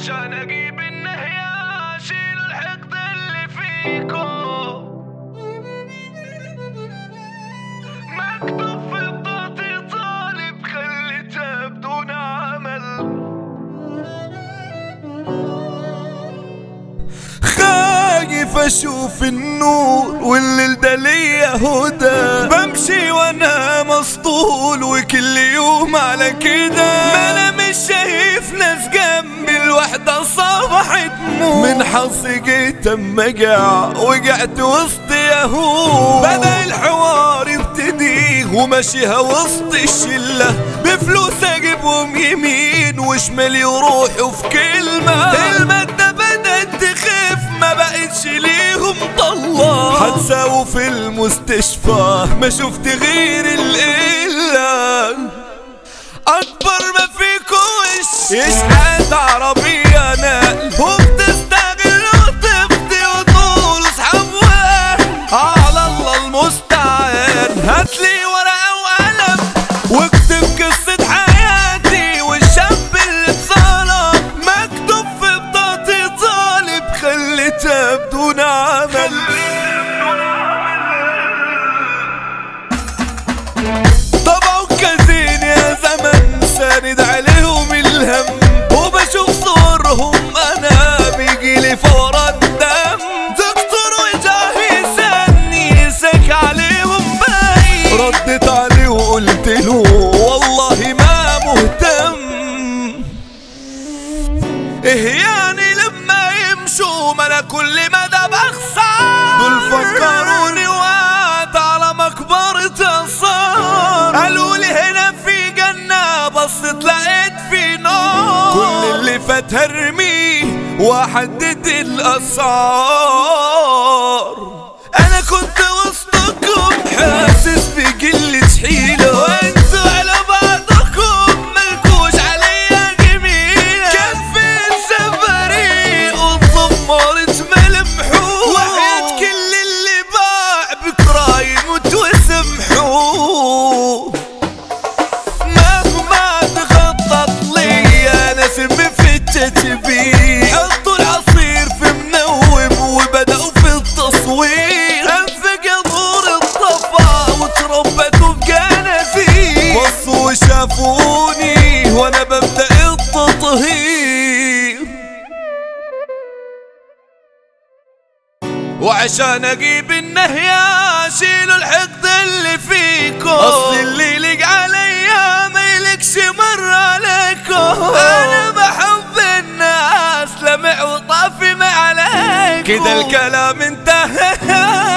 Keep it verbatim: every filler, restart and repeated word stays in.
وعشان اجيب النهية اشيل الحقد اللي فيكم. مكتوب في بطاقتي طالب خليتها بدون عمل. خايف اشوف النور والليل ده ليا هدى، بمشي وانا مسطول وكل يوم على كده. ما انا مش شايف ناس جنبي، الوحدة صبحت موت. من حظي جيت اما جاع وقعت وسط يهود. بدأ الحوار يبتدي وماشيها وسط الشلة، بفلوس اجيبهم يمين وشمال يروحوا في كلمة. المادة بدأت تخف ما بقتش ليهم طلع، حتساووا في المستشفى ما شفت غير القلة. اكبر ما فيكو وش يشحت عربية نقل، وبتستغل وتفضي وطول اصحاب واهل. على الله المستعان، هاتلي ورقة وقلم واكتب قصة حياتي والشاب اللي اتظلم. مكتوب في بطاقتي طالب خليتها بدون عمل. طبعوا كازين يا زمن ساند عليهم الهم، وبشوف صورهم انا بيجيلي فورا دم. دكتور وجاهزني يسك عليهم باين، ردت عليه وقلت له والله ما مهتم. ايه يعني لما يمشوا ما انا كل مدى بخسر؟ دول فكروني وقعت على مقبرة الصار. قالوا لي هنا في جنة بصيت لقيت في نار. كل اللي فات هرميه واحدد الاسعار. انا كنت وسطكم حاسس بقلة حيلة، وانتوا على بعضكم ملكوش عليا جميلة. كان في السفري واتدمرت ملمحوه، وحياة كل اللي باع بكرة يموت وسمحوه. مهما تخطط لي انا سم في التتبيل، حطوا العصير في منوم وبدأوا في التصوير. انفق نور الطفا وتربتوا بجنازير، بصوا وشافوني وانا ببدأ التطهير. وعشان اجيب النهية اشيل الحقد اللي فيكم. اصل اللي يلق عليا ما يلقش مرة عليكم. انا بحب الناس لمع وطافي ما عليكم. كده الكلام انتهى.